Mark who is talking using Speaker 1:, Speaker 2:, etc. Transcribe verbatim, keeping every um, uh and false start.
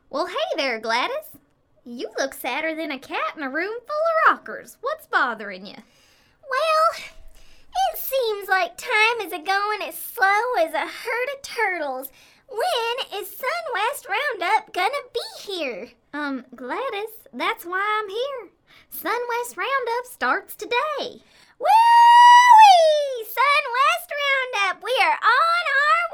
Speaker 1: Well, hey there, Gladys. You look sadder than a cat in a room full of rockers. What's bothering you?
Speaker 2: Well, it seems like time is a-going as slow as a herd of turtles. When is SunWest Roundup gonna be here?
Speaker 1: Um, Gladys, that's why I'm here. SunWest Roundup starts today.
Speaker 2: Woo-wee! SunWest Roundup, we are on our